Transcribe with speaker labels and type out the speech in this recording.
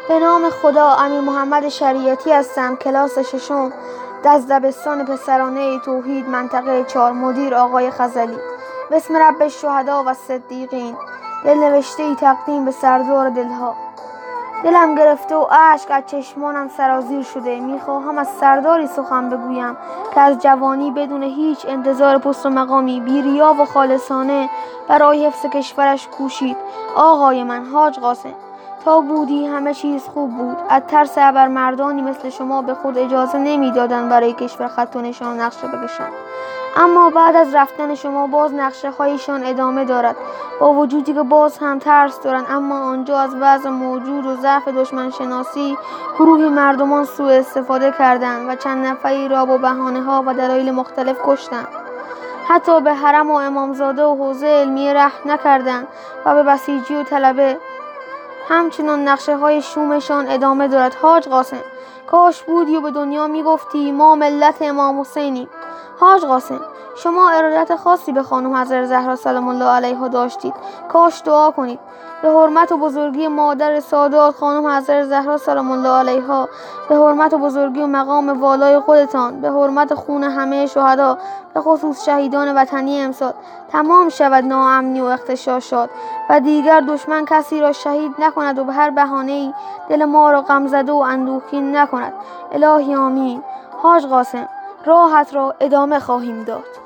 Speaker 1: به نام خدا. امیر محمد شریعتی هستم، کلاس ششم از دبستان پسرانه توحید منطقه 4. مدیر آقای خزلی. بسم رب الشهدا و صدیقین. دلنوشته‌ای تقدیم به سردار دلها. دلم گرفته و اشک از چشمانم سرازیر شده. میخواهم از سرداری سخن بگویم که از جوانی بدون هیچ انتظار پست و مقامی بی ریا و خالصانه برای حفظ کشورش کوشید. آقای من حاج قاسم، تا بودی همه چیز خوب بود. از ترس ابرمردانی مثل شما به خود اجازه نمیدادند برای کشور خط و نشان و نقشه بکشند، اما بعد از رفتن شما باز نقشه هایشان ادامه دارد، با وجودی که باز هم ترس دارند، اما آنجا از وضع موجود و ضعف دشمن شناسی گروهی مردمان سوء استفاده کردند و چند نفری را با بهانه ها و دلایل مختلف کشتند. حتی به حرم و امامزاده و حوزه علمیه رحم نکردند و به بسیجی و طلبه همچنان نقشه های شومشان ادامه دارد. حاج قاسم، کاش بودی و به دنیا میگفتی ما ملت امام حسینیم. حاج قاسم، شما ارادت خاصی به خانم حضرت زهرا سلام الله علیها داشتید. کاش دعا کنید به حرمت و بزرگی مادر سادات خانم حضرت زهرا سلام الله علیها، به حرمت و بزرگی و مقام والای خودتان، به حرمت خون همه شهدا، به خصوص شهیدان وطنی امسال، تمام شود ناامنی و اغتشاشات و دیگر دشمن کسی را شهید نکند و به هر بهانه‌ای دل ما را غمزده و اندوهگین نکند. الهی آمین. حاج قاسم، راحت را ادامه خواهیم داد.